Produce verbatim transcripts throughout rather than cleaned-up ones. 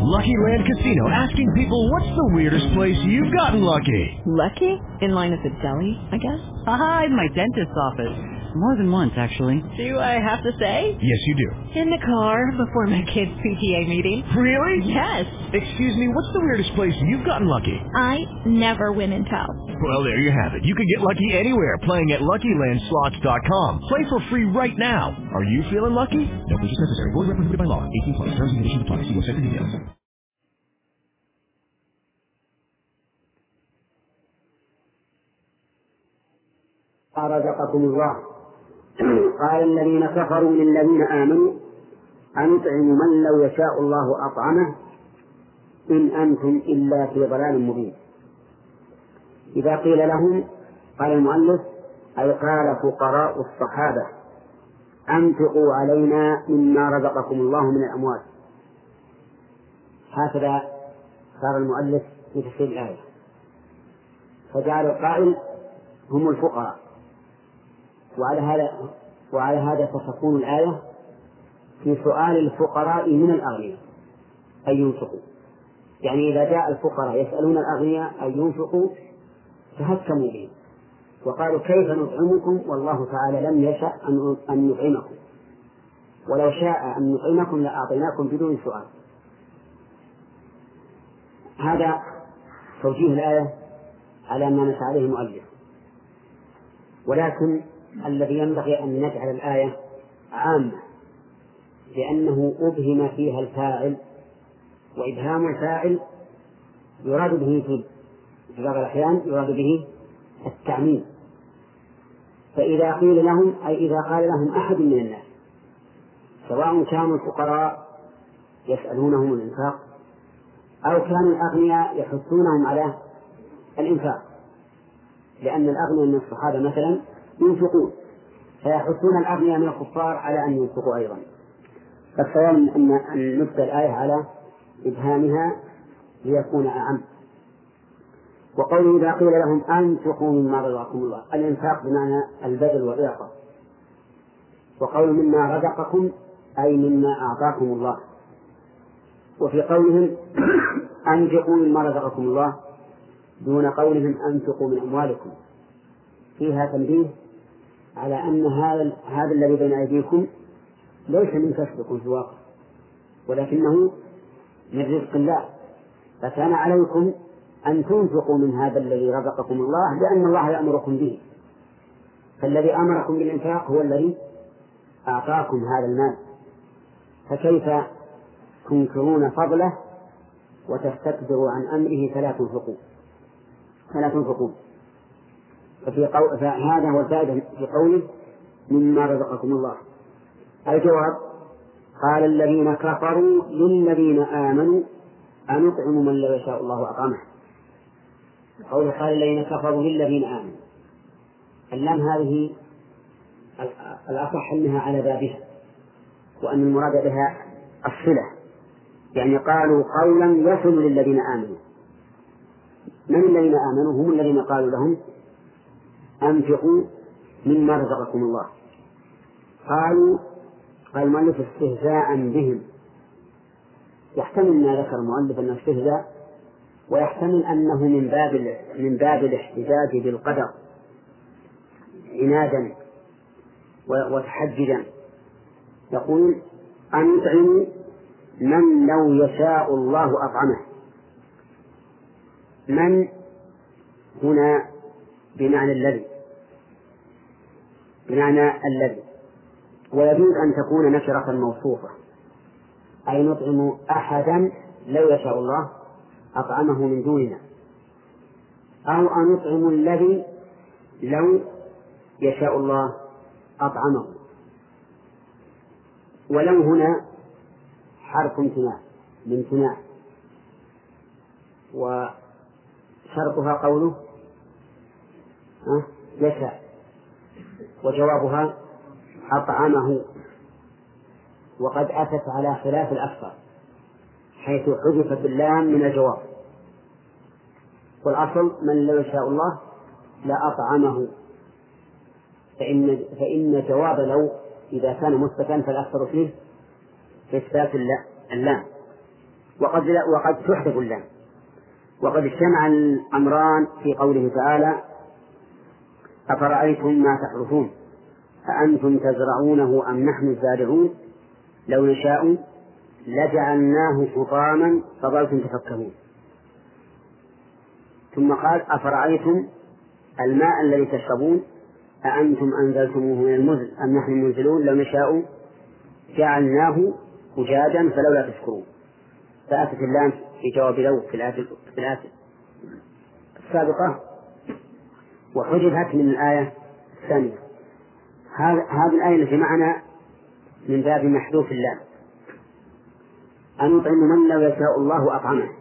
Lucky Land Casino, asking people, what's the weirdest place you've gotten lucky? Lucky? In line at the deli, I guess? Aha, in my dentist's office. More than once, actually. Do I have to say? Yes, you do. In the car before my kids' P T A meeting. Really? Yes. Excuse me, what's the weirdest place you've gotten lucky? I never win and tell. Well, there you have it. You can get lucky anywhere, playing at Lucky Land Slots dot com. Play for free right now. Are you feeling lucky? No purchase necessary. Void where prohibited by law. eighteen plus. Terms and conditions apply. See website for details. رزقكم الله. قال الذين كفروا للذين آمنوا أنطعم من لو يشاء الله أطعمه إن أنتم إلا في ضلال مبين. إذا قيل لهم، قال المؤلف، أي قال فقراء الصحابة: أنفقوا علينا مما رزقكم الله من الأموال. هكذا صار المؤلف في تفسير الآية، فجعل القائل هم الفقراء، وعلى هذا وعلى هذا فتكون الآية في سؤال الفقراء من الأغنياء أن ينفقوا. يعني إذا جاء الفقراء يسألون الأغنياء أن ينفقوا تهكموا به وقالوا: كيف نطعمكم والله تعالى لم يشأ أن نطعمكم، ولو شاء أن نطعمكم لأعطيناكم بدون سؤال. هذا توجيه الآية على ما نسى عليه المؤلف. ولكن الذي ينبغي أن نجعل الآية عامة، لأنه أبهم فيها الفاعل، وإبهام الفاعل يراد به في بعض الأحيان يراد به التعميم. فإذا قيل لهم، أي إذا قال لهم أحد من الناس، سواء كانوا الفقراء يسألونهم الإنفاق أو كانوا الأغنياء يحثونهم على الإنفاق، لأن الأغنياء من الصحابة مثلا ينفقون، فيحثون الأغنياء من الكفار على أن ينفقوا أيضا. فالصواب أن نبدأ الآية على إبهامها ليكون أعم. وقوله إذا قيل لهم أنفقوا مما رزقكم الله، الإنفاق بمعنى البذل والإعطاء. وقول مما رزقكم أي مما أعطاكم الله. وفي قولهم أنفقوا مما رزقكم الله دون قولهم أنفقوا من أموالكم فيها تنبيه على أن هذا هذا الذي بين أيديكم ليس من كسبكم في الواقع، ولكنه من رزق الله، فكان عليكم أن تنفقوا من هذا الذي رزقكم الله، لأن الله يأمركم به. فالذي أمركم بالإنفاق هو الذي أعطاكم هذا المال، فكيف تنكرون فضله وتستكبروا عن أمره فلا تنفقوا فلا تنفقون. ففي قو... فهذا هو الفائدة في قوله مما رزقكم الله. الجواب: قال الذين كفروا للذين آمنوا أنطعم من لو يشاء الله أطعمه. قوله قال الذين كفروا للذين آمنوا، اللام هذه الأصح أنها على بابها، وأن المراد بها الصلة، يعني قالوا قولا يصل للذين آمنوا. من الذين آمنوا؟ هم الذين قالوا لهم أنفقوا مما رزقكم الله. قالوا قال المؤلف استهزاء بهم، يحتمل ما ذكر المؤلف أنه استهزاء، ويحتمل أنه من باب من باب الاحتجاج بالقدر عنادا وتحججا. يقول أنطعم من لو يشاء الله أطعمه. من هنا بمعنى الذي بمعنى الذي ويجوز أن تكون نكرة موصوفة، أي نطعم أحدا لو يشاء الله أطعمه من دوننا، أو أنطعم الذي لو يشاء الله أطعمه. ولو هنا حرف امتناع بامتناع، وشرطها قوله يشاء، وجوابها أطعمه، وقد أتت على خلاف الأكثر حيث حذفت اللام من الجواب، والأصل من لو يشاء الله لأطعمه، فإن, فإن جواب لو إذا كان مثبتا فالأكثر فيه إثبات اللام. وقد وقد تحذف اللام. وقد اجتمع الأمران في قوله تعالى: أفرأيتم ما تحرثون أأنتم تزرعونه أم نحن الزارعون لو نشاء لجعلناه حطاما فظلتم تفكهون. ثم قال: أفرأيتم الماء الذي تشربون أأنتم أنزلتموه من المزن أم نحن المنزلون لو نشاء جعلناه أجاجا فلولا تشكرون. فأتت اللام في جواب لو في الآية في الآية السابقة وحجبت من الآية الثانية. هذه الآية التي معنا من باب محذوف اللام: أن نطعم من لو يشاء الله أطعمه.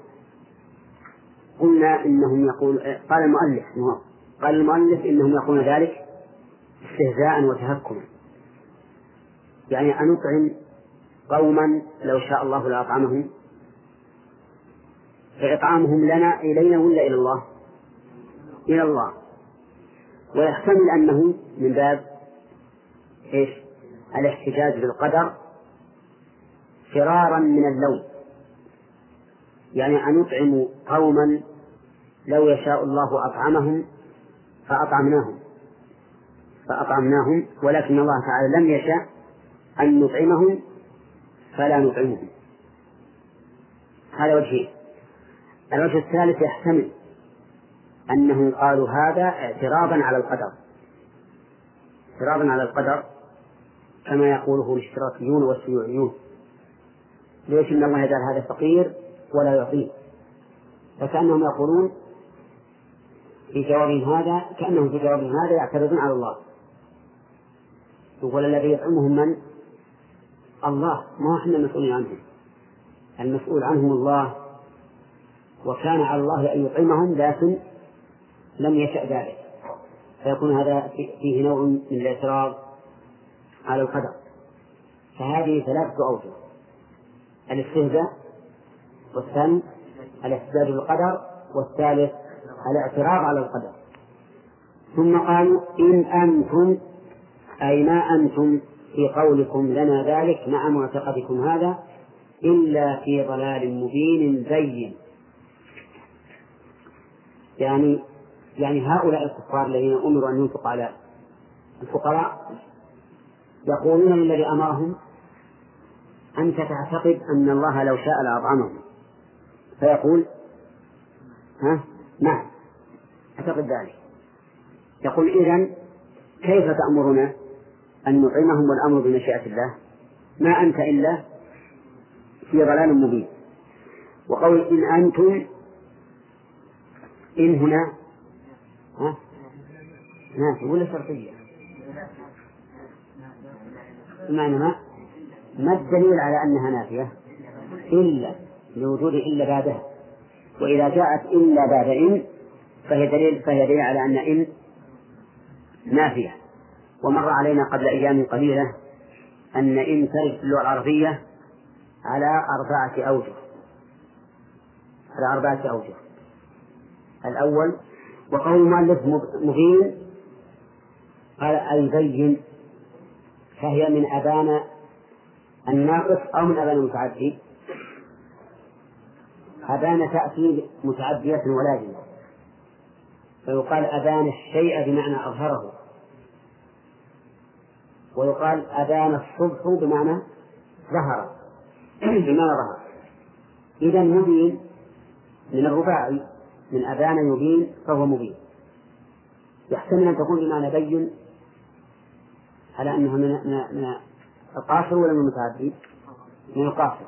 قلنا إنهم يقول قال المؤلف قال المؤلف إنهم يقولون ذلك استهزاء وتهكما، يعني أن نطعم قوما لو شاء الله لأطعمهم. فإطعامهم لنا إلينا ولا إلى الله؟ إلى الله. ويحتمل أنه من باب إيش؟ الاحتجاج بالقدر فرارا من اللوم، يعني أن نطعم قوما لو يشاء الله أطعمهم فأطعمناهم فأطعمناهم ولكن الله تعالى لم يشاء أن نطعمهم فلا نطعمهم. هذا وجهين. الوجه الثالث يحتمل أنهم قالوا هذا اعتراضا على القدر، اعتراضا على القدر كما يقوله الاشتراكيون والشيوعيون: ليش إن الله يجعل هذا فقير ولا يعطيه؟ فكأنهم يقولون في جوابهم هذا كأنهم في جوابهم هذا يعترضون على الله. يقول الذي يطعمهم من؟ الله، ما احنا المسؤولين عنهم، المسؤول عنهم الله، وكان على الله أن يطعمهم لكن لم يشأ ذلك، فيكون هذا فيه نوع من الاعتراض على القدر. فهذه ثلاثة أوجه: الاستهزاء، والثاني الاحتجاج بالقدر، والثالث الاعتراض على القدر. ثم قالوا: إن أنتم أي ما أنتم في قولكم لنا ذلك مع معتقدكم هذا إلا في ضلال مبين بين. يعني يعني هؤلاء الكفار الذين أمروا أن ينفق على الفقراء يقولون للذي أمرهم: أنت تعتقد أن الله لو شاء لأطعمهم. فيقول: ها نعم أعتقد ذلك. يقول: إذن كيف تأمرنا أن نطعمهم والأمر بمشيئة الله؟ ما أنت إلا في ضلال مبين. وقول إن أنتم، إن هنا ها نافية ولا شرطية؟ بمعنى ما ما الدليل على أنها نافية؟ إلا لوجود إلا بعدها، وإذا جاءت إلا بعد إن فهي دليل فهي دليل على أن إن نافية. ومر علينا قبل أيام قليلة أن إن ترد في اللغة العربية على أربعة أوجه على أربعة أوجه. الأول: وقول المؤلف مبين، قال أي بين، فهي من أبان الناقص أو من أبان المتعدي. أبان تأتي متعدية ولازمة، فيقال أبان الشيء بمعنى أظهره، ويقال أبان الصبح بمعنى ظهر بمعنى ظهر. إذا مبين من الرباعي، من أبان يبين فهو مبين. يحتمل أن تكون بمعنى بين على أنها من من القاصر ولا من المتعدي؟ من القاصر.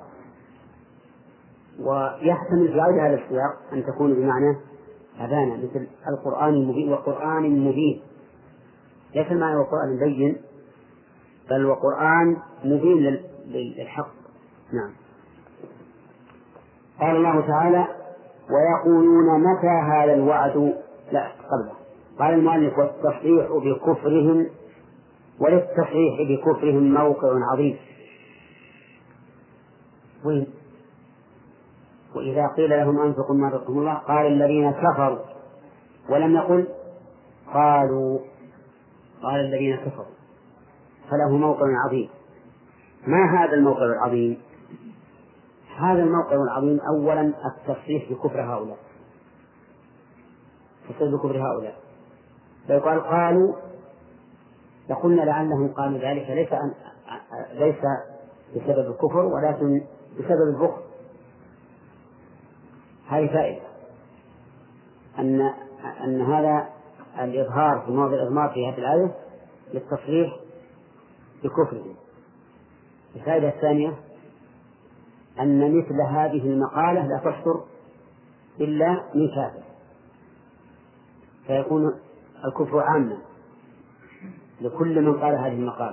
ويحتمل في غير هذا السياق أن تكون بمعنى أبان، مثل القرآن المبين وقرآن مبين، ليس المعنى وقرآن بين بل وقرآن مبين للحق. نعم. قال الله تعالى: ويقولون متى هذا الوعد. لا قبله قال المؤلف: والتصحيح بكفرهم، وللتصحيح بكفرهم موقع عظيم. وين؟ وإذا قيل لهم أنفقوا ما رزقكم الله قال الذين كفروا، ولم يقل قالوا، قال الذين كفروا، فله موقع عظيم. ما هذا الموقع العظيم؟ هذا الموقع العظيم أولا التصريح بكفر هؤلاء، التصريح بكفر هؤلاء. فيقال قالوا لقلنا لعلهم قالوا ذلك ليس أن ليس بسبب الكفر ولكن بسبب البخل. هذه فائدة أن أن هذا الإظهار في موضع الإضمار في هذه الآية للتصريح بكفره. الفائدة الثانية أن مثل هذه المقالة لا تصدر إلا من كافر، فيكون الكفر عاما لكل من قال هذه المقالة.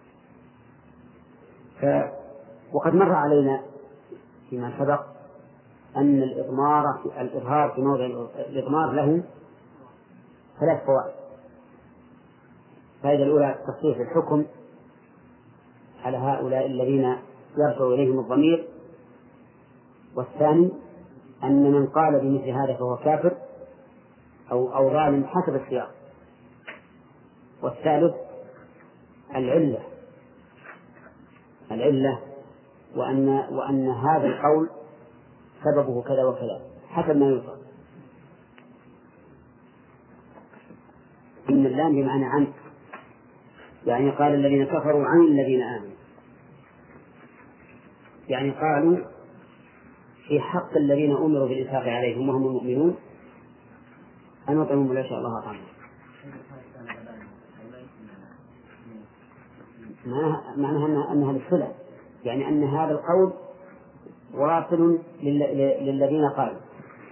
ف... وقد مر علينا فيما سبق أن الإضمار الإظهار في موضع الإضمار له ثلاث فوائد. الفائدة الأولى تصحيح الحكم على هؤلاء الذين يرجع إليهم الضمير، والثاني أن من قال بمثل هذا فهو كافر أو أو ظالم حسب السياق، والثالث العلة العلة وأن وأن هذا القول سببه كذا وكذا حسب ما يوصف. إن اللام بمعنى عن، يعني قال الذين كفروا عن الذين آمنوا، يعني قالوا في حق الذين أمروا بالإنفاق عليهم وهم المؤمنون أن يطعموا لا شاء الله طعما. معناها أنها للصلة، يعني أن هذا القول واصل للذين قالوا.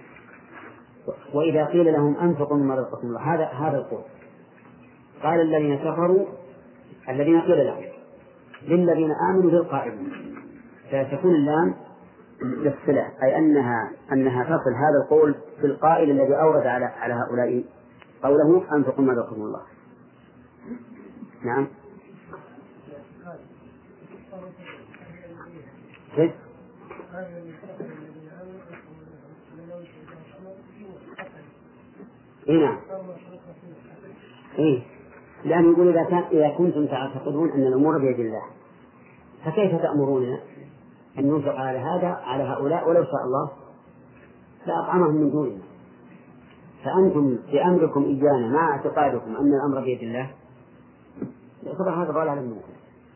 وإذا قيل لهم أنفقوا مما رزقكم الله، هذا هذا القول قال الذين كفروا الذين قيل لهم للذين آمنوا للقائلين، فتكون اللام للصلة، أي أنها أنها تصل هذا القول في القائل الذي أورد على على هؤلاء قوله أنفقوا مما رزقكم الله. نعم. كيف؟ إيه نعم. إيه لأن يقول إذا كان إذا كنتم تعتقدون أن الأمور بيد الله فكيف تأمروننا أن ننفق على هذا على هؤلاء ولو شاء الله لأطعمهم من دوننا؟ فأنتم بأمركم إيانا مع اعتقادكم أن الأمر بيد الله، طبعا هذا ضلال منكم.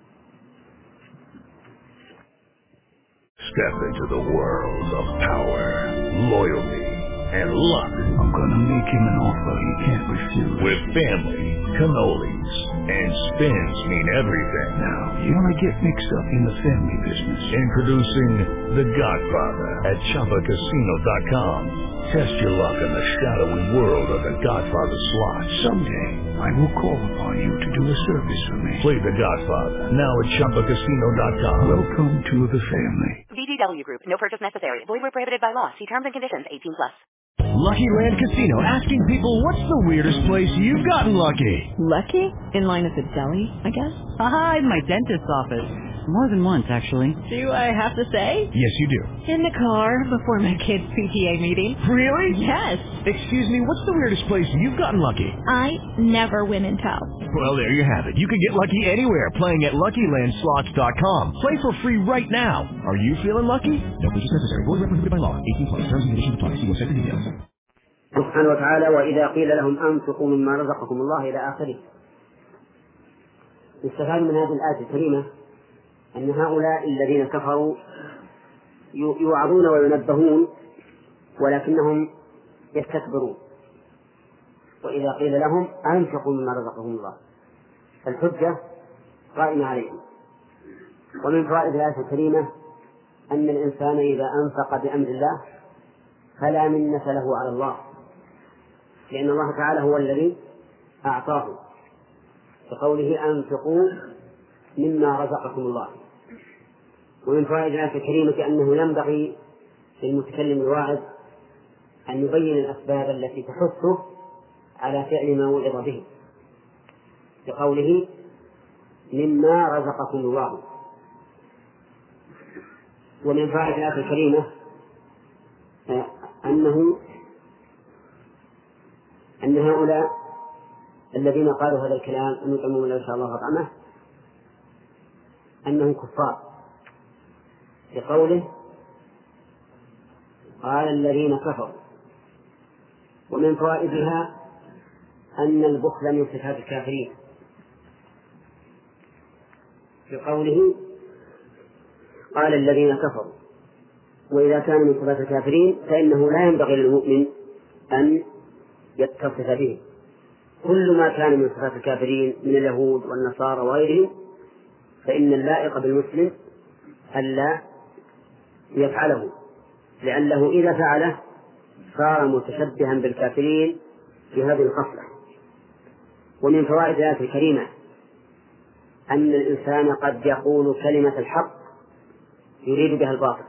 Step into the world of power, loyalty, and luck. I'm gonna make him an offer he can't refuse. With family, cannolis, and spins mean everything. Now, you wanna get mixed up in the family business. Introducing The Godfather at Chumba Casino dot com. Test your luck in the shadowy world of The Godfather slot. Someday, I will call upon you to do a service for me. Play The Godfather now at Chumba Casino dot com. Welcome to the family. V G W Group. No purchase necessary. Void where prohibited by law. See terms and conditions. eighteen plus. Lucky Land Casino, asking people, what's the weirdest place you've gotten lucky? Lucky? In line at the deli, I guess? Aha, in my dentist's office. More than once, actually. Do I have to say? Yes, you do. In the car before my kids' P T A meeting. Really? Yes. Excuse me, what's the weirdest place you've gotten lucky? I never win and tell. Well, there you have it. You can get lucky anywhere, playing at Lucky Land Slots dot com. Play for free right now. Are you feeling lucky? No purchase necessary. Void where prohibited by law. eighteen plus. Terms and conditions apply. See website for details. سبحانه وتعالى وإذا قيل لهم أنفقوا مما رزقكم الله إلى آخره. يستفاد من هذه الآية الكريمة أن هؤلاء الذين كفروا يوعظون وينبهون ولكنهم يستكبرون. وإذا قيل لهم أنفقوا مما رزقهم الله فالحجة قائمة عليهم. ومن فوائد الآية الكريمة أن الإنسان إذا أنفق بأمر الله فلا منة له على الله، لأن الله تعالى هو الذي أعطاه بقوله أنفقوا مما رزقكم الله. ومن فوائد الآية الكريمة أنه ينبغي للمتكلم الواعظ أن يبين الأسباب التي تحثه على فعل ما وعظ به بقوله مما رزقكم الله. ومن فوائد الآية الكريمة أنه أن هؤلاء الذين قالوا هذا الكلام أن يطعموا لا شاء الله طعمه أنهم كفار، بقوله قال الذين كفروا. ومن فوائدها أن البخل من صفات الكافرين، في قوله قال الذين كفروا. وإذا كان من صفات الكافرين فإنه لا ينبغي للمؤمن أن يتصف به. كل ما كان من صفات الكافرين من اليهود والنصارى وغيرهم فإن اللائق بالمسلم ألا يفعله، لأنه إذا فعله صار متشبها بالكافرين في هذه الخصلة. ومن فوائد الآية الكريمة أن الإنسان قد يقول كلمة الحق يريد بها الباطل.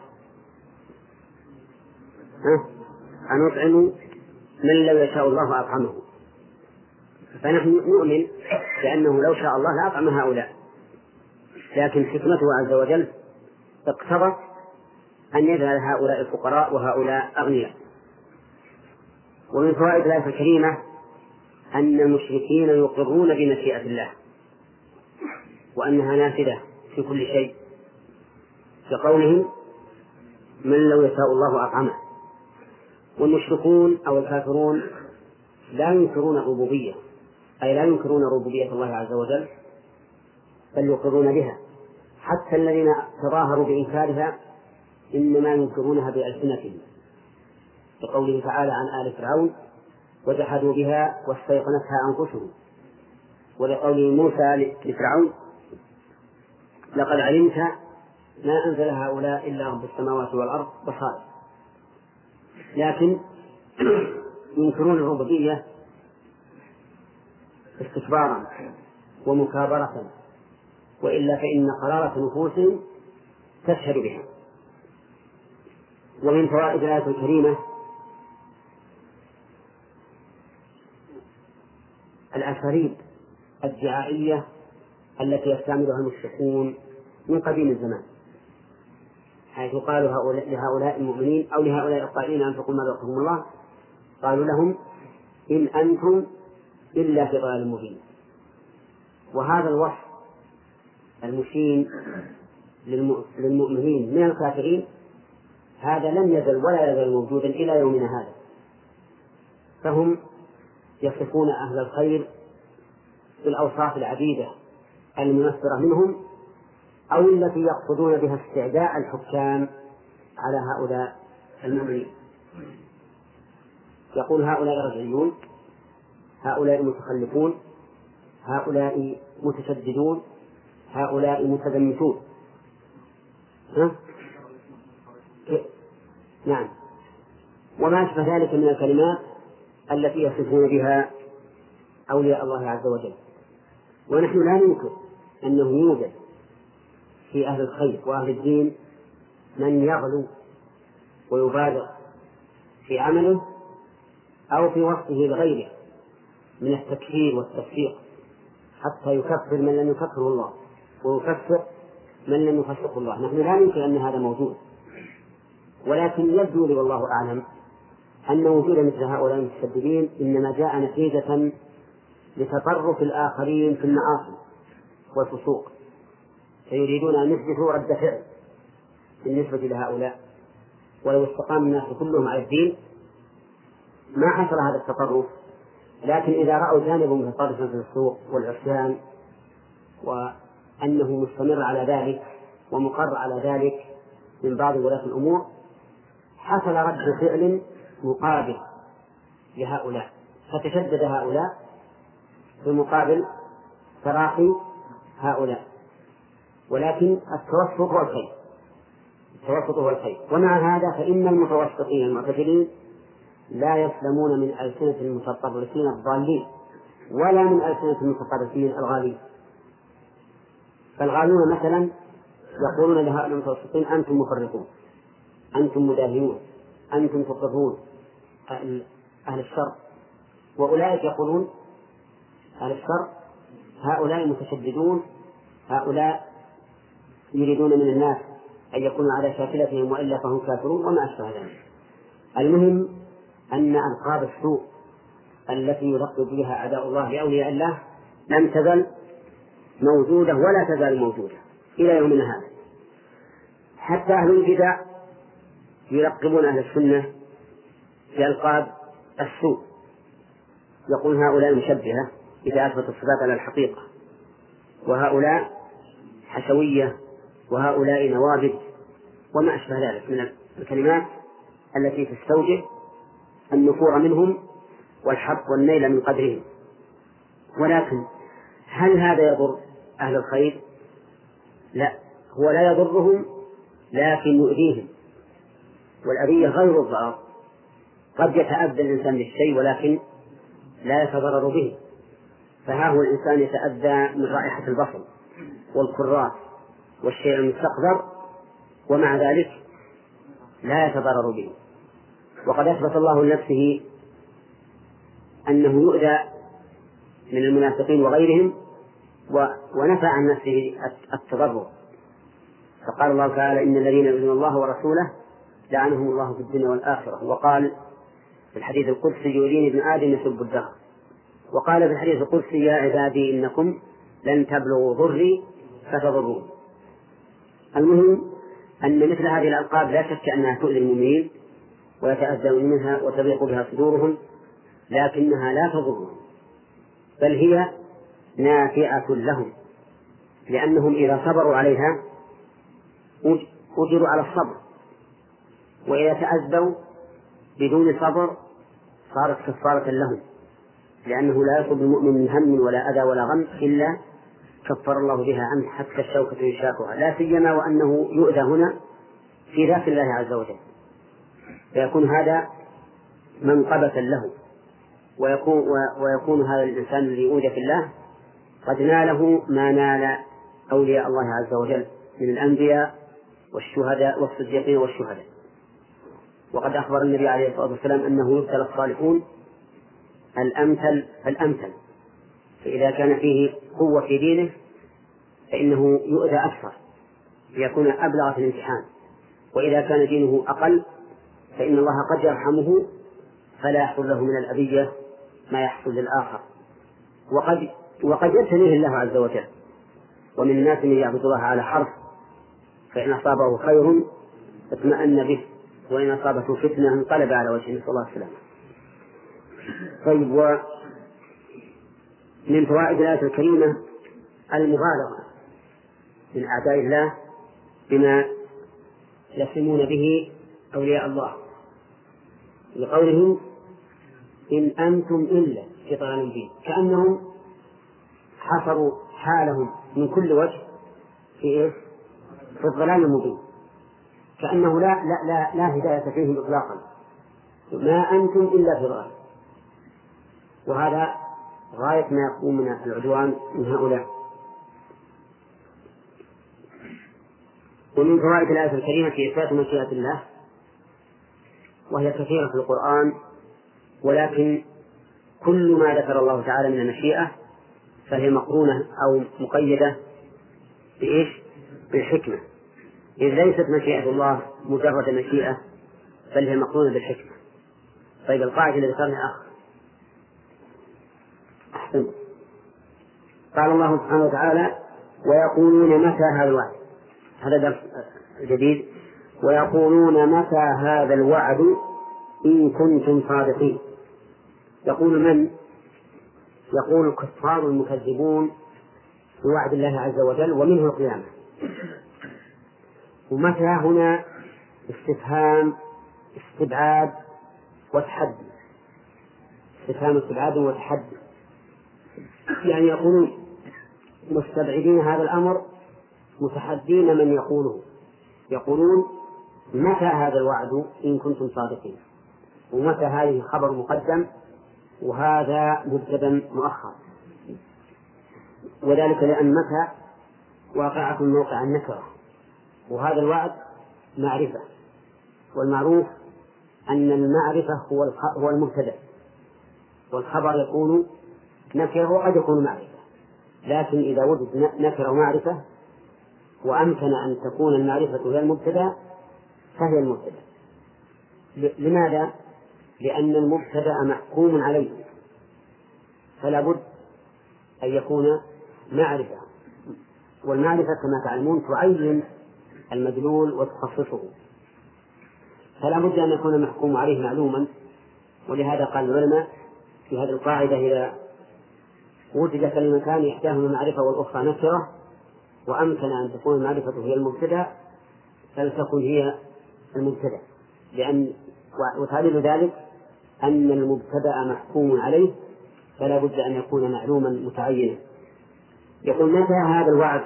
أن نطعم من لو يشاء الله أطعمه، فنحن نؤمن بأنه لو شاء الله لأطعم هؤلاء، لكن حكمته عز وجل اقتضت أن يجعل هؤلاء فقراء وهؤلاء أغنياء. ومن فوائد الآية الكريمة أن المشركين يقرون بمشيئة الله وأنها نافذة في كل شيء، كقولهم من لو يشاء الله أطعمه. والمشركون أو الكافرون لا ينكرون الربوبية، أي لا ينكرون ربوبية الله عز وجل، بل يقرون بها. حتى الذين تظاهروا بإنكارها إنما ينكرونها بألسنتهم، كقوله تعالى عن آل فرعون وجحدوا بها واستيقنتها أنفسهم، ولقوله موسى لفرعون لقد علمت ما أنزل هؤلاء إلا رب السماوات والأرض بصائر. لكن ينكرون الربوبية استكبارا ومكابرة، وإلا فإن قرارة نفوسهم تشهد بها. ومن فوائد الآية الكريمة الأساليب الدعائية التي يستعملها المشركون من قديم الزمان، حيث قالوا هؤلاء لهؤلاء المؤمنين أو لهؤلاء القائلين أنفقوا ما رزقكم الله، قالوا لهم إن أنتم إلا في ضلال مبين. وهذا الوصف المشين للمؤمنين من الكافرين هذا لم يزل ولا يزال موجودا إلى يومنا هذا، فهم يصفون أهل الخير بالأوصاف العديدة المنفرة منهم أو التي يقصدون بها استعداء الحكام على هؤلاء المؤمنين. يقول هؤلاء رجعيون، هؤلاء متخلفون، هؤلاء متشددون، هؤلاء متذمتون. ها؟ نعم، وما أشبه ذلك من الكلمات التي يصفون بها أولياء الله عز وجل. ونحن لا ننكر أنه يوجد في أهل الخير وأهل الدين من يغلو ويبالغ في عمله أو في وصفه لغيره من التكفير والتفسيق حتى يكفر من لم يكفره الله ويكفر من لم يفسقه الله. نحن لا ننكر أن هذا موجود، ولكن يبدو لي والله أعلم أن وجود مثل هؤلاء المتشددين إنما جاء نتيجة لتطرف الآخرين في المعاصي والفسوق، فيريدون أن يثبتوا رد فعل بالنسبة لهؤلاء. ولو استقام الناس كلهم على الدين ما حصل هذا التطرف، لكن إذا رأوا جانبا متطرفا في السوق والعصيان وأنه مستمر على ذلك ومقر على ذلك من بعض ولاة الأمور حصل رد فعل مقابل لهؤلاء، فتشدد هؤلاء في مقابل تراخي هؤلاء. ولكن التوسط هو الخير، التوسط هو الخير. ومع هذا فإن المتوسطين المعتدلين لا يسلمون من ألسنة المتطرفين الضالين ولا من ألسنة المتطرفين الغالين. فالغالون مثلا يقولون لهؤلاء المتوسطين أنتم مفرطون، أنتم مداهنون، أنتم تقرون أهل الشر. وأولئك يقولون أهل الشر هؤلاء متشددون، هؤلاء يريدون من الناس أن يكونوا على شاكلتهم وإلا فهم كافرون وما أشبه ذلك. المهم أن ألقاب السوء التي يلقب بها أعداء الله لأولياء الله لم تزل موجودة ولا تزال موجودة إلى يومنا هذا. حتى أهل البدع يلقبون أهل السنة بألقاب السوء، يقول هؤلاء المشبهة إذا أثبتوا الصفات على الحقيقة، وهؤلاء حشوية، وهؤلاء نوابذ، وما أشبه ذلك من الكلمات التي تستوجب النفور منهم والحق والنيل من قدرهم. ولكن هل هذا يضر أهل الخير؟ لا، هو لا يضرهم لكن يؤذيهم، والأذية غير الضرر. قد يتأذى الإنسان بالشيء ولكن لا يتضرر به، فها هو الإنسان يتأذى من رائحة البصل والكراث والشيء المستقذر ومع ذلك لا يتضرر به. وقد أثبت الله لنفسه أنه يؤذى من المنافقين وغيرهم، ونفى عن نفسه التضرر، فقال الله تعالى إن الذين يؤذون الله ورسوله لعنهم الله في الدنيا والآخرة. وقال في الحديث القدسي يؤذيني ابن آدم يسب الدهر. وقال في الحديث القدسي يا عبادي إنكم لن تبلغوا ضري فتضرون. المهم أن مثل هذه الألقاب لا شك أنها تؤذي المؤمنين ويتأذون منها وتضيق بها صدورهم، لكنها لا تضرهم، بل هي نافعة لهم، لأنهم إذا صبروا عليها أجروا على الصبر، وإذا تأذوا بدون صبر صارت كفارة لهم، لأنه لا يصب المؤمن من هم ولا أذى ولا غم إلا كفر الله بها عنه حتى الشوكة يشاكها، لا سيما وأنه يؤذى هنا في ذات الله عز وجل، فيكون هذا منقبة له، ويكون, ويكون هذا الإنسان الذي يؤذى في الله قد ناله ما نال أولياء الله عز وجل من الأنبياء والشهداء والصديقين والشهداء. وقد أخبر النبي عليه الصلاة والسلام أنه يبتلى الصالحون الأمثل فالأمثل، فإذا كان فيه قوة في دينه فإنه يؤذى أكثر ليكون أبلغ في الامتحان، وإذا كان دينه أقل فإن الله قد يرحمه فلا يحصل له من الأذية ما يحصل للآخر. وقد وقد يبتليه الله عز وجل، ومن الناس من يعبد الله على حرف، فإن أصابه خير اطمأن به، وإن أصابته فتنة انقلب على وجهه، نسأل الله السلامة. طيب، ومن فوائد الآية الكريمة المبالغة من أعداء الله بما يصمون به أولياء الله، لقولهم إن أنتم إلا في ضلال مبين، كأنهم حصروا حالهم من كل وجه في إيه؟ في الضلال المبين، كأنه لا لا لا, لا هداية فيهم إطلاقا، ما أنتم إلا في ضلال. وهذا غاية ما يكون من العدوان من هؤلاء. ومن فوائد الآية الكريمة في إثبات مشيئة الله، وهي كثيرة في القرآن، ولكن كل ما ذكر الله تعالى من المشيئة فهي مقرونة أو مقيدة بإيش؟ بالحكمة، إذ ليست مشيئة الله مجرد مشيئة بل هي مقرونة بالحكمة. طيب، القاعدة اللي ذكرها أخ أحسن. قال الله سبحانه وتعالى ويقولون متى هذا الوعد، هذا درس جديد، ويقولون متى هذا الوعد إن كنتم صادقين. يقول من؟ يقول الكفار المكذبون بوعد الله عز وجل ومنه القيامة. ومتى هنا استفهام استبعاد وتحدي، استفهام استبعاد وتحدي، يعني يقولون مستبعدين هذا الأمر متحدين من يقوله، يقولون متى هذا الوعد إن كنتم صادقين، ومتى هذه خبر مقدم وهذا مبتدأ مؤخر، وذلك لأن متى واقعة موقع النكرة، وهذا الوعد معرفة، والمعروف أن المعرفة هو هو المبتدأ، والخبر يكون نكرة وقد يكون معرفة، لكن إذا وجد نكرة ومعرفة وأمكن أن تكون المعرفة هي المبتدأ فهي المبتدأ. لماذا؟ لأن المبتدأ محكوم عليه، فلا بد أن يكون معرفة، والمعرفة كما تعلمون تعين المدلول وتخصصه. فلا بد أن يكون المحكوم عليه معلوما. ولهذا قال العلماء في هذه القاعدة: إذا وجد كلمتان إحداهما معرفة والأخرى نكرة وأمكن أن تكون المعرفة هي المبتدأ فلتكن هي المبتدأ، لأن وتعليل ذلك أن المبتدأ محكوم عليه فلا بد أن يكون معلوما متعينا. يقول: متى هذا الوعد؟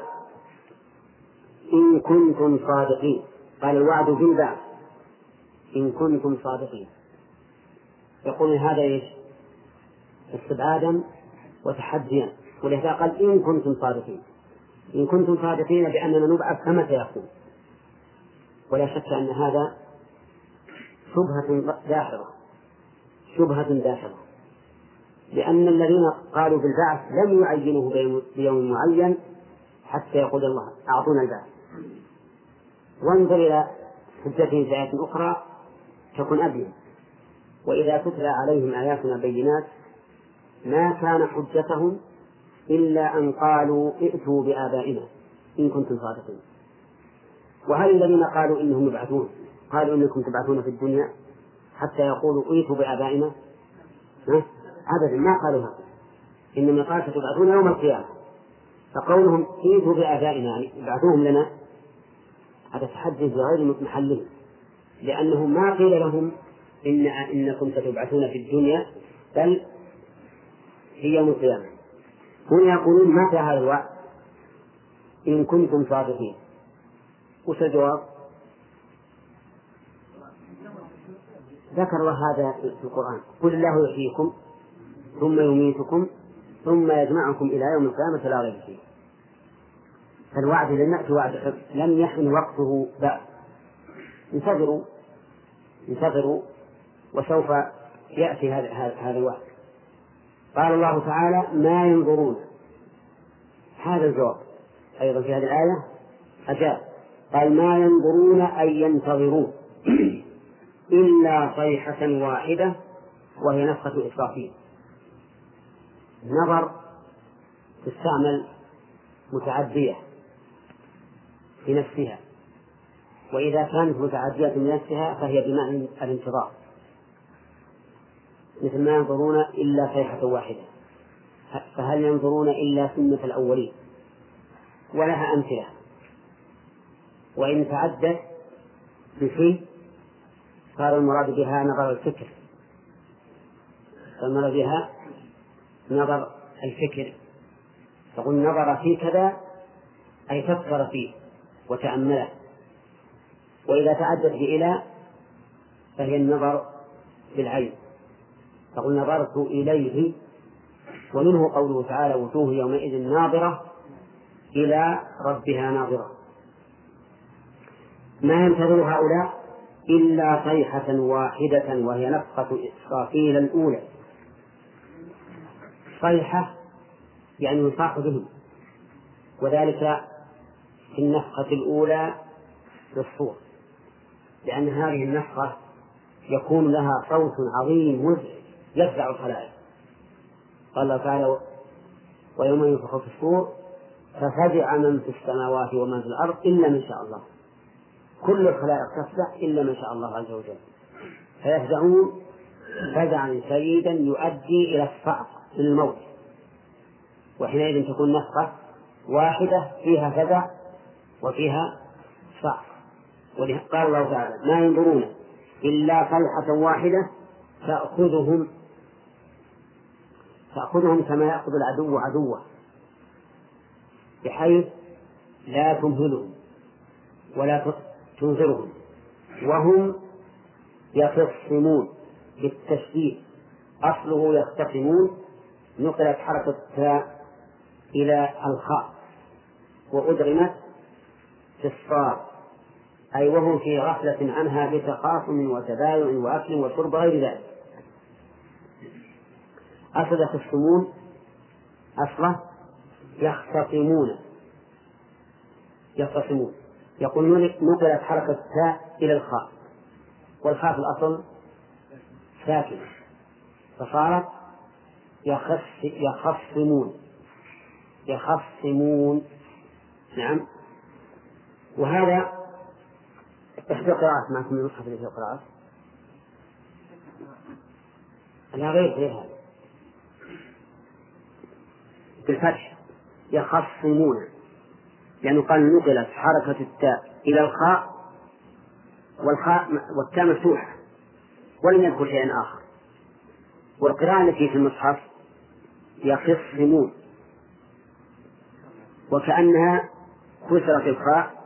إن كنتم صادقين. قال: الوعد بالبعث إن كنتم صادقين. يقول هذا إيش؟ استبعادا وتحديا، ولهذا قال: إن كنتم صادقين. إن كنتم صادقين بأننا نبعث فمتى يكون؟ ولا شك أن هذا شبهة داحضة شبهة داحضة لأن الذين قالوا بالبعث لم يعينوه بيوم معين حتى يقول الله: أعطونا البعث. وانظر إلى حجتهم في آيات أخرى تكون أبين: وإذا تتلى عليهم آياتنا بينات ما كان حجتهم إلا أن قالوا: ائتوا بآبائنا إن كنتم صادقين. وهل الذين قالوا إنهم يبعثون قالوا إنكم تبعثون في الدنيا حتى يقولوا ائتوا بآبائنا؟ أبدا، ما قالوا هذا، إنما قالوا ستبعثون يوم القيامة. فقولهم ائتوا بآبائنا يعني ابعثوهم لنا هذا تحدي غير محله، لأنهم ما قيل لهم إن إنكم ستبعثون في الدنيا بل في يوم القيامة. هنا يقولون: متى هذا الوعد؟ إن كنتم صادقين. وش الجواب؟ ذكر الله هذا في القرآن: قل الله يحييكم ثم يميتكم ثم يجمعكم إلى يوم القيامة لا ريب فيه. فالوعد لم يأتي وعد، لم يحن وقته بعد. انتظروا انتظروا وسوف يأتي هذا هذا الوعد. قال الله تعالى: ما ينظرون. هذا الجواب أيضا في هذه الآية أجاب، قال: ما ينظرون أي ينتظرون إلا صيحة واحدة وهي نفخة إسرافيل. نظر تستعمل متعدية في نفسها، وإذا كانت متعدية في نفسها فهي بمعنى الانتظار، مثل ما ينظرون إلا صيحة واحدة. فهل ينظرون إلا سنة الأولين؟ ولها أمثلة. وإن تعدت بشيء صار المراد بها نظر الفكر، فالمراد بها نظر الفكر. تقول نظر في كذا أي فكر فيه وتأمله. وإذا تعدت بإلى فهي النظر بالعين، تقول نظرت إليه. ومنه قوله تعالى: وجوه يومئذ ناظرة إلى ربها ناظرة. ما ينتظر هؤلاء إلا صيحة واحدة وهي نفخة إسرافيل الأولى. صيحة يعني يصاح بهم، وذلك في النفخة الأولى للصور، لأن هذه النفخة يكون لها صوت عظيم مزعج يفزع الخلائق. قال الله تعالى: ويوم ينفخ في الصور ففزع من في السماوات ومن في الأرض إلا من شاء الله. كل الخلائق تفزع إلا من شاء الله عز وجل، فيفزعون فزعا شديدا يؤدي إلى الصعق الموت. وحينئذ تكون نفخة واحدة فيها فزع وفيها صعق. قال الله تعالى: ما ينظرون إلا صيحة واحدة تأخذهم تأخذهم كما يأخذ العدو عدوه، بحيث لا تمهلهم ولا تنظرهم وهم يخصمون بالتشديد. أصله يختصمون، نقلت حركة التاء إلى الخاء وأدغمت في الصاد، أي وهم في غفلة عنها بتخاصم وتبايع وأكل وشرب غير ذلك. أصل يخصمون أصله يختصمون يختصمون يقول نقلت حركة التاء إلى الخاء، والخاء في الأصل ساكنة فصارت يخص يخصمون يخصمون نعم. وهذا إحدى القراءات معكم المصحف اللي في القراءات؟ لا غير غير هذا بالفتح يخصمون، يعني قال نقلت حركة التاء إلى الخاء والخاء والتاء مفتوحة ولم يذكر شيئا آخر. والقراءة التي في المصحف يخصمون وكأنها كسرت الخاء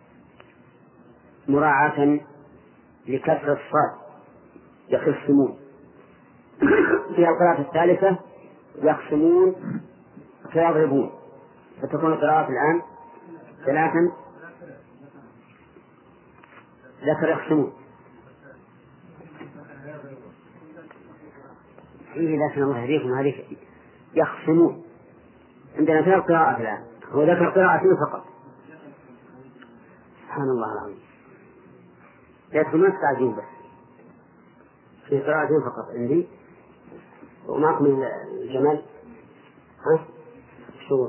مراعاة لكسر الصاد يخصمون. في القراءة الثالثة يخصمون فيضربون، فتكون القراءة الآن ثلاثا ذكر يخصمون فيه لكن الله يهديكم هذه يخصمون. عندنا ثلاث قراءات الآن، هو ذكر قراءتين فقط. سبحان الله العظيم، لكن ما استعجلوا بس في قراءتين فقط عندي. ومعكم الجمال ها شو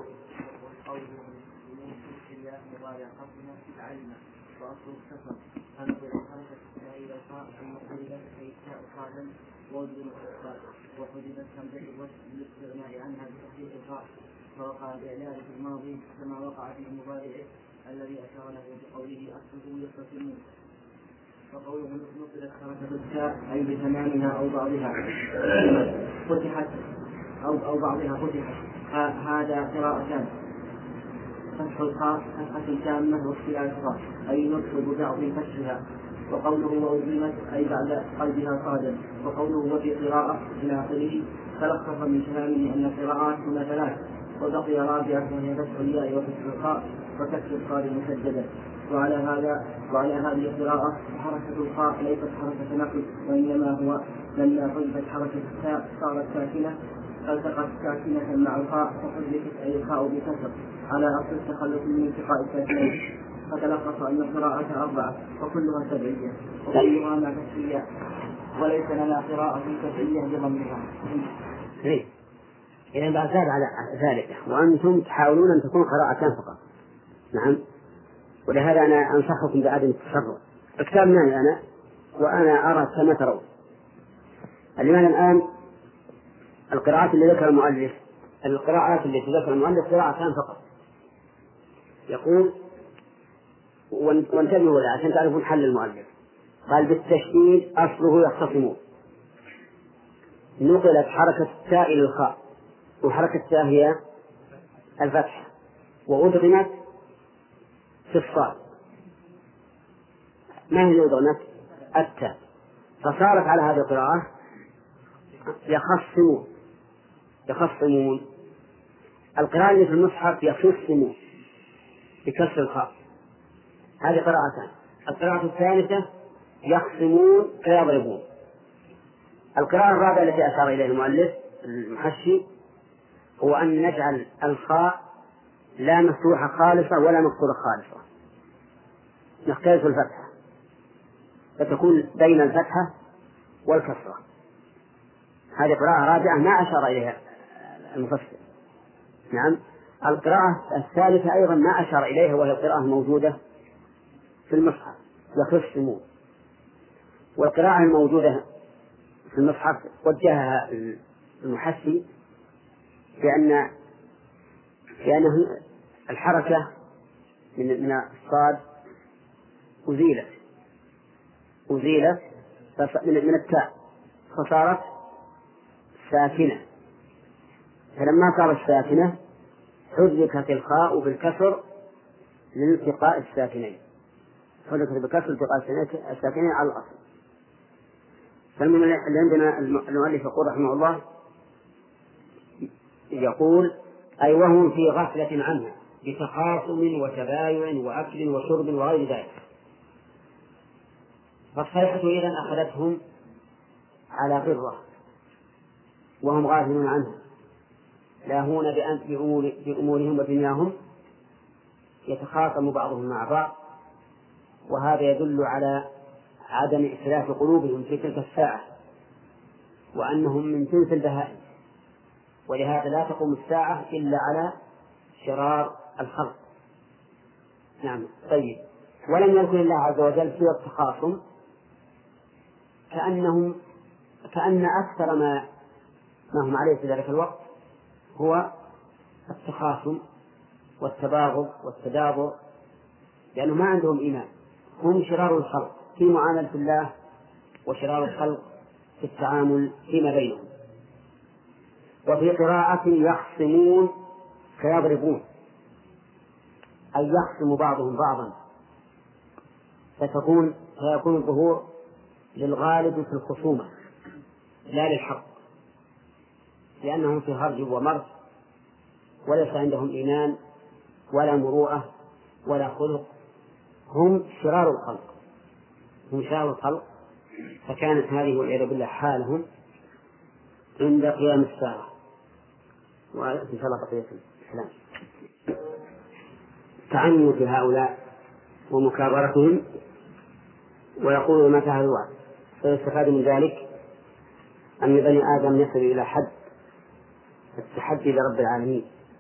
وحدثت همزة الوصل بالاستغناء عنها بتحقيق الخاء، فوقع الإعلان في الماضي كما وقع في المضارع الذي أشار له بقوله أصله يختصمون. وقوله نقلت حركة التاء أي بتمامها أو بعضها فتحت أو أو بعضها فتحت، هذا قراءتان: فتح الخاء فتحة تامة واختلافها أي نطق بعض فتحها. وقوله وأديمت أي بعد قلبها صادا. وقوله وفي قراءة إلى آخره تلخص من كلامه أن القراءات هنا ثلاث، وبقي رابعة وهي فتح الياء وفتح الخاء وكسر الصاد مسددا. وعلى هذا وعلى هذه القراءة حركة الخاء ليست حركة نقل، وإنما هو لما حذفت حركة التاء صارت ساكنة فالتقت ساكنة مع الخاء فحذفت أي الخاء بكسر على أصل التخلص من التقاء الساكنين، فتلخص أن القراءة أربعة وكلها سبعية وكلها مع تسعية، وليس لنا قراءة سبعية بضمها. إذن بعد ذلك على ذلك وأنتم تحاولون أن تكون قراءتان فقط. نعم، ولهذا أنا أنصحكم بعدم التسرع. الكتاب معي أنا وأنا أرى كما ترون. الآن الآن القراءات اللي ذكر المؤلف القراءات التي ذكر المؤلف قراءتان فقط. يقول وانتبهوا له عشان تعرفون حل المؤلف. قال بالتشديد أصله يختصمون، نقلت حركة التاء إلى الخاء، وحركة التاء هي الفتح، وأدغمت في الصاد. ما هي أدغمت؟ التاء، فصارت على هذه القراءة يخصمون يخصمون. القراءة اللي في المصحف يخصمون بكسر الخاء، هذه قراءتان. القراءة الثالثة يخصمون فيضربون. القراءة الرابعة التي أشار إليها المؤلف المحشي هو أن نجعل الخاء لا مفتوحة خالصة ولا مكسورة خالصة، نختلف الفتحة فتكون بين الفتحة والكسرة. هذه قراءة رابعة ما أشار إليها المفسر. نعم. القراءة الثالثة أيضا ما أشار إليها وهي القراءة الموجودة في المصحف يخصمون. والقراءة الموجودة في المصحف وجهها المحسي بأن لأنه الحركة من من الصاد أزيلت أزيلت من التاء فصارت ساكنة، فلما صارت ساكنة حركت الخاء بالكسر لالتقاء الساكنين، حركت بالكسر التقاء الساكنين على الأصل. فالمهم اللي عندنا المؤلف يقول رحمه الله يقول أي وهم في غفلة عنها بتخاصم وتبايع وأكل وشرب وغير ذلك. فالصيحة إذن أخذتهم على غرة وهم غافلون عنها، لاهون بأمورهم ودنياهم، يتخاصم بعضهم مع بعض، وهذا يدل على عدم إتلاف قلوبهم في تلك الساعة وأنهم من جنس البهائم، ولهذا لا تقوم الساعة إلا على شرار الخلق. نعم. طيب ولم يذكر الله عز وجل في التخاصم كأنهم كأن أكثر ما ما هم عليه في ذلك الوقت هو التخاصم والتباغض والتدابر، لأنه ما عندهم إيمان، هم شرار الخلق في معاملة الله وشرار الخلق في التعامل فيما بينهم. وفي قراءة يخصمون فيضربون، أي يخصم بعضهم بعضا، فتكون فيكون الظهور للغالب في الخصومة لا للحق، لأنهم في هرج ومرج وليس عندهم إيمان ولا مروءة ولا خلق، هم شرار الخلق هم شرار الخلق فكانت هذه والعياذ بالله حالهم عند قيام الساعة. وإن شاء الله بقية الإسلام تعنت هؤلاء ومكابرتهم، ويقول متى هذا الوعد، فيستفاد من ذلك أن بني آدم يصل إلى حد التحدي لرب العالمين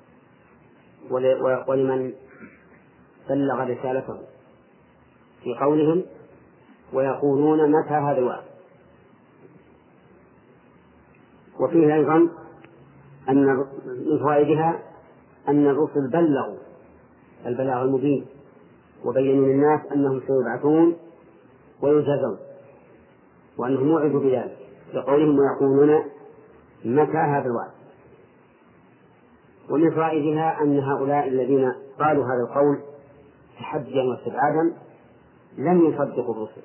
ولمن بلغ رسالته في قولهم ويقولون متى هذا الوعد. وفيه أيضا أن من فوائدها أن الرسل بلغوا البلاغ المبين وبينوا للناس أنهم سيبعثون ويجازون وأنهم وعدوا بذلك لقولهم ويقولون متى هذا الوعد. ومن فوائدها أن هؤلاء الذين قالوا هذا القول تحديا واستبعادا لم يصدقوا الرسل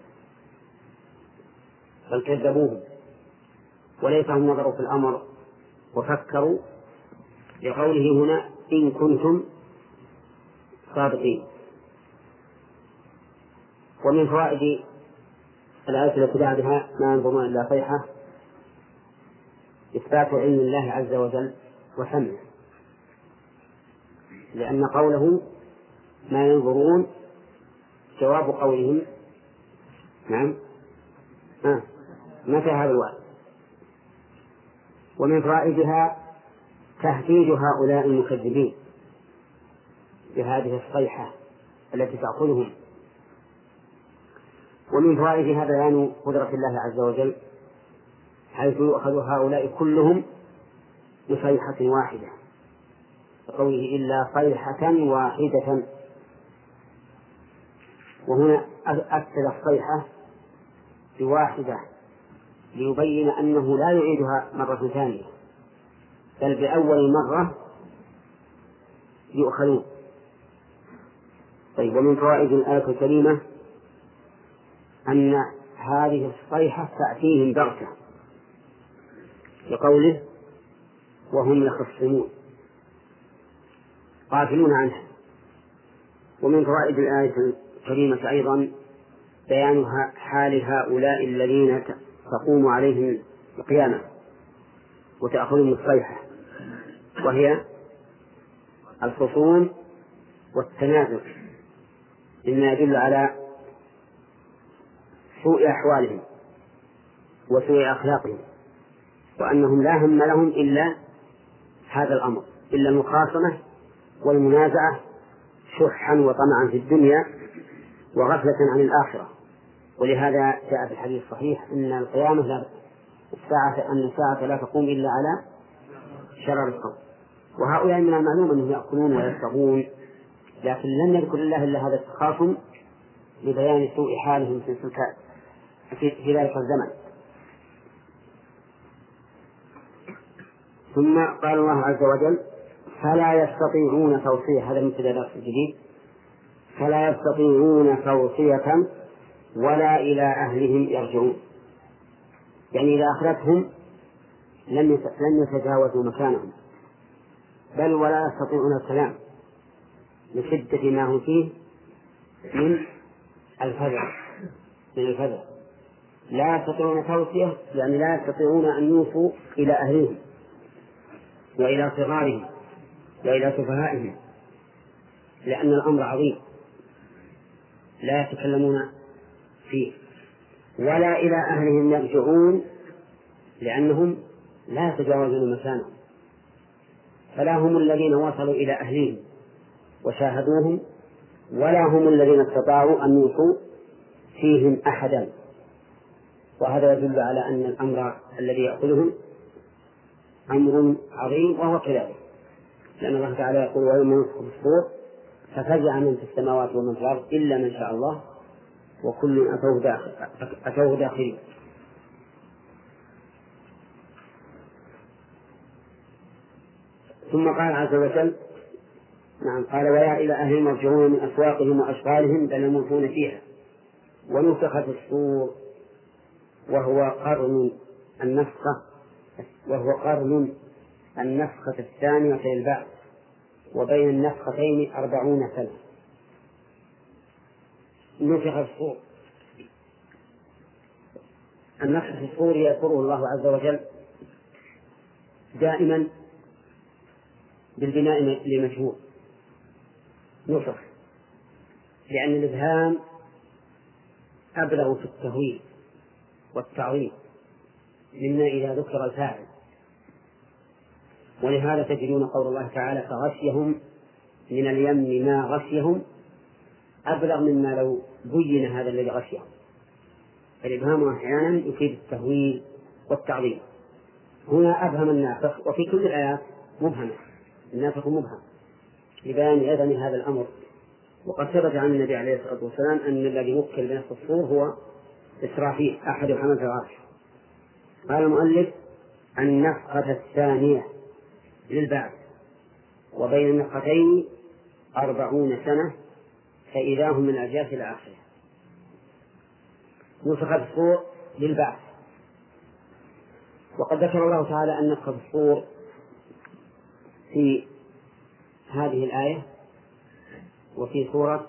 بل كذبوهم، وليتهم نظروا في الأمر وفكروا لقوله هنا إن كنتم صادقين. ومن فوائد الآية التي بعدها ما ينظرون إلا صيحة إثبات علم الله عز وجل وسمعه، لأن قوله ما ينظرون جواب قولهم نعم آه. متى هذا الوعد. ومن فوائدها تهديد هؤلاء المكذبين بهذه الصيحة التي تأخذهم. ومن فوائدها بيان قدرة الله عز وجل حيث يؤخذ هؤلاء كلهم بصيحة واحدة، بقوله إلا صيحة واحدة، وهنا أكد الصيحة بواحدة ليبين أنه لا يعيدها مرة ثانية بل بأول مرة يؤخذون. طيب، ومن فوائد الآية الكريمة أن هذه الصيحة تأتيهم بغتة لقوله وهم يخصمون غافلون عنها. ومن فوائد الآية الكريمة أيضا بيان حال هؤلاء الذين تقوم عليهم القيامة وتأخذهم الصيحة، وهي الخصوم والتنازع، مما يدل على سوء أحوالهم وسوء أخلاقهم، وأنهم لا هم لهم إلا هذا الأمر، إلا المخاصمة والمنازعة شحا وطمعا في الدنيا وغفلة عن الآخرة. ولهذا جاء في الحديث الصحيح أن القيامة لا الساعة أن الساعة لا تقوم إلا على شرر القوم. وهؤلاء من المعلوم أنهم يأكلون ويشربون، لكن لم يذكر الله إلا هذا التخاصم لبيان سوء حالهم في في ذلك الزمن. ثم قال الله عز وجل فلا يستطيعون توصية، هذا مثل درس جديد، فلا يستطيعون توصية ولا إلى أهلهم يرجعون، يعني إذا أخذتهم لم يتجاوزوا مكانهم، بل ولا يستطيعون الكلام لشدة ما هم فيه من الفزع من الفزع لا يستطيعون توصية، يعني لا يستطيعون أن يوصوا إلى أهلهم وإلى صغارهم وإلى سفهائهم، لأن الأمر عظيم لا يتكلمون فيه، ولا إلى أهلهم يرجعون لأنهم لا يتجاوزون مكانهم، فلا هم الذين وصلوا إلى أهلهم وشاهدوهم ولا هم الذين استطاعوا أن يوصوا فيهم أحدا. وهذا يدل على أن الأمر الذي يأخذهم أمر عظيم، وهو كذلك، لأن الله تعالى يقول ويوم ينفخ في الصور ففزع من في السماوات ومن في الأرض إلا من شاء الله وكل أتوه داخل أتوه داخلين. ثم قال عز وجل نعم قال ويا إلى أهل مرجعون من أسواقهم وأشغالهم لنموتون فيها ونفخ في الصور وهو قرن النفخة وهو قرن النفخة الثانية للبعث، وبين النفختين أربعون سنة. نفخ في الصور، النفخ في الصور يذكره الله عز وجل دائما بالبناء لمجهول نفخ، لأن الإبهام أبلغ في التهويل والتعظيم مما إذا ذكر الفاعل، ولهذا تجدون قول الله تعالى فغشيهم من اليم ما غشيهم أبلغ مما لو بين هذا الذي غشيهم. الإبهام أحيانا يفيد التهويل والتعظيم. هنا أبهم النافخ، وفي كل الآيات مبهمة، النافخ مبهم لبيان عظم هذا الأمر. وقد ثبت عن النبي عليه الصلاة والسلام أن الذي وكل بنفخ الصور هو إسرافيل أحد حملة العرش. قال المؤلف النفخة الثانية للبعث وبين النفختين أربعون سنة فإذا هم من أجياس إلى آخره. نفخ في الصور للبعث، وقد ذكر الله تعالى أن نفخ في الصور في هذه الآية وفي سورة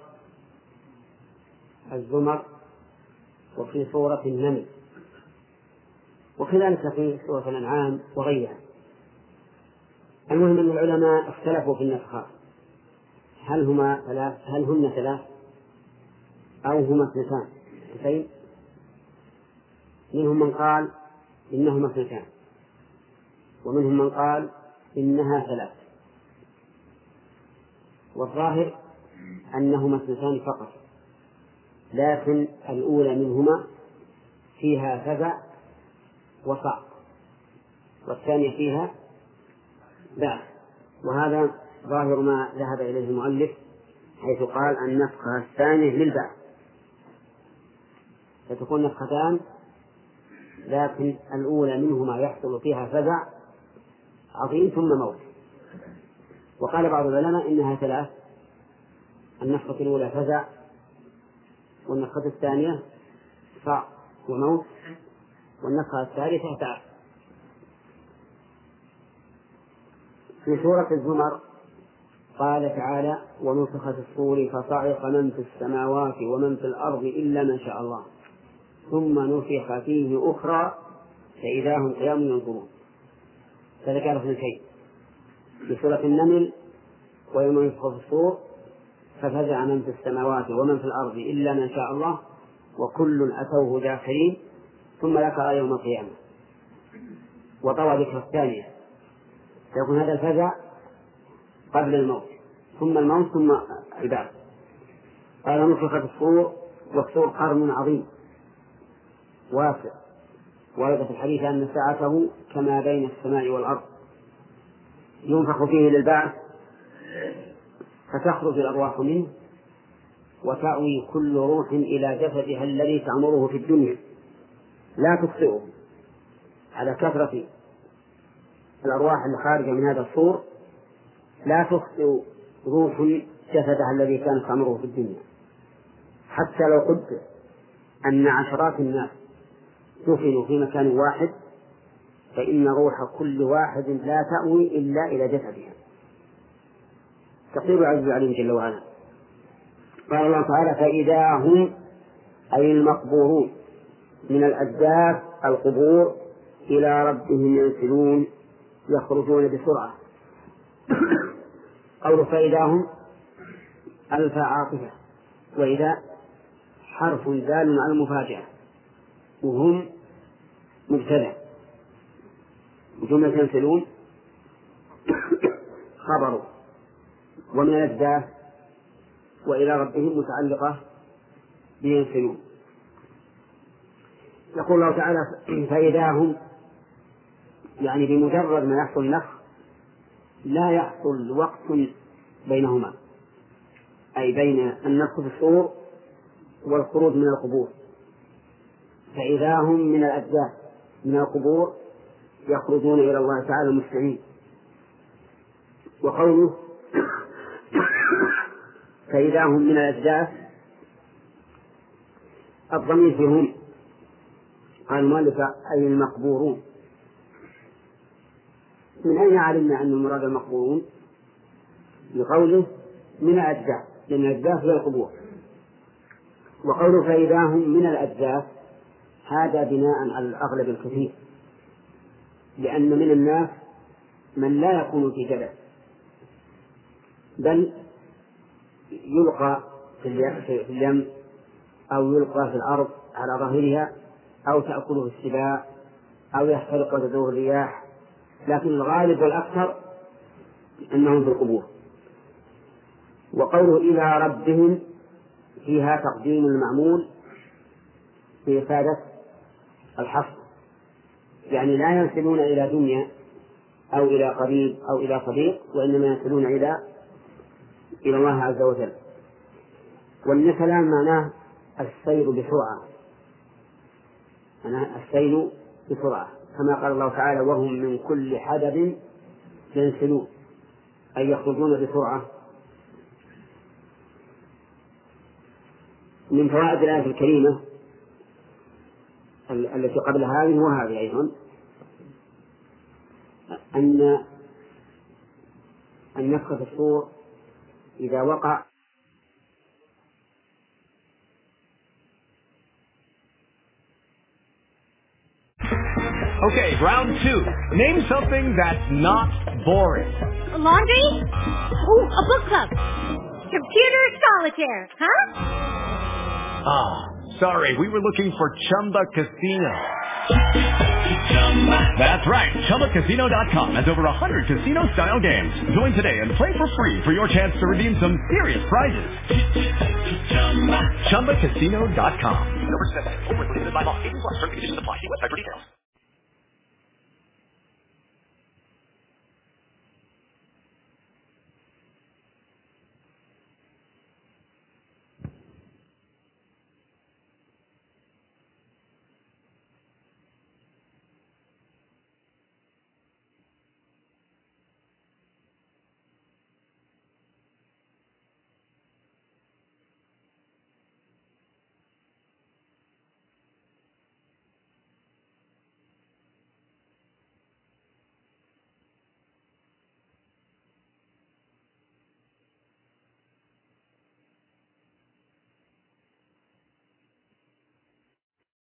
الزمر وفي سورة النمل وكذلك في سورة الأنعام وغيرها. المهم أن العلماء اختلفوا في النفخات، هل هما ثلاث هل هن ثلاث أو هما اثنتان اثنتين. منهم من قال إنهما اثنتان، ومنهم من قال إنها ثلاث، والظاهر أنهما اثنتان فقط، لكن الأولى منهما فيها فزع وصعق، والثانية فيها بعث. وهذا ظاهر ما ذهب إليه المؤلف حيث قال النفخة الثانية للبعث، فتكون نفختان لكن الأولى منهما يحصل فيها فزع عظيم ثم موت. وقال بعض العلماء إنها ثلاث، النفخة الأولى فزع، والنفخة الثانية صعق وموت، والنفخة الثالثة بعث. في سورة الزمر قال تعالى ونفخ في الصور فصعق من في السماوات ومن في الأرض إلا من شاء الله ثم نفخ فيه أخرى فإذا هم قيام ينظرون. فذكر اثنتين في سورة النمل ويوم ينفخ في الصور ففزع من في السماوات ومن في الأرض إلا من شاء الله وكل أتوه داخلين، ثم ذكر يوم القيامة وطوى ذكر الثانية، فيكون هذا الفزع قبل الموت ثم الموت ثم البعث. قال نفخ في الصور، والصور قرن عظيم واسع، ورد في الحديث أن سعته كما بين السماء والأرض، ينفخ فيه للبعث فتخرج الأرواح منه وتأوي كل روح إلى جسدها الذي تأمره في الدنيا لا تخطئه. على كثرة الأرواح الخارجة من هذا الصور لا تخطئ روح جسدها الذي كانت تأمره في الدنيا، حتى لو قلت أن عشرات الناس دفنوا في مكان واحد فإن روح كل واحد لا تأوي إلا إلى جسدها، تقدير عز عليه جل وعلا. قال الله تعالى فإذا هم أي المقبورون من الأجداث القبور إلى ربهم ينسلون يخرجون بسرعة. قول فإذا هم ألف عاطفة، وإذا حرف دال على المفاجأة، وهم مبتدأ، جملة ينسلون خبره، ومن الأجداث وإلى ربهم متعلقة بينسلون. يقول الله تعالى فإذا هم، يعني بمجرد ما يحصل النفخ لا يحصل وقت بينهما، أي بين النفخ في الصور والخروج من القبور. فإذا هم من الأجداث من القبور يخرجون إلى الله تعالى مسلمين. وقوله فإذا هم من الأجداث الضمير فيهم قال المؤلف أي المقبورون. من أين علمنا أن المراد المقبورون؟ بقوله من الأجداث، لأن الأجداث هي القبور. وقوله فإذا هم من الأجداث هذا بناء على الأغلب الكثير، لأن من الناس من لا يكون في جبل بل يلقى في اليم أو يلقى في الأرض على ظاهرها أو تأكله السباع أو يحترق وتدور الرياح، لكن الغالب والأكثر أنهم في القبور. وقوله إلى ربهم فيها تقديم المعمول في إفادة الحصر، يعني لا ينسلون إلى دنيا أو إلى قريب أو إلى صديق، وإنما ينسلون إلى إلى الله عز وجل. والنسلان معناه السير بسرعة، معناه السير بسرعة، كما قال الله تعالى وهم من كل حدب ينسلون، أي يخرجون بسرعة. من فوائد الآية الكريمة التي قبل هذه وهذه أيضا أن النفخ في الصور إذا وقع Okay, round two. Name something that's not boring. A laundry? Ooh, a book club. Computer solitaire, huh? Ah, sorry, we were looking for Chumba Casino. That's right, Chumba Casino dot com has over one hundred casino-style games. Join today and play for free for your chance to redeem some serious prizes. Chumba Casino dot com. No purchase necessary. Void where prohibited by law. eighteen plus. Terms and conditions apply. See website for details.